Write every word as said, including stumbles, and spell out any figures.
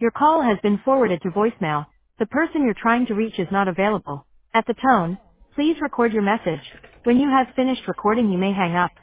Your call has been forwarded to voicemail. The person you're trying to reach is not available. At the tone, please record your message. When you have finished recording, you may hang up.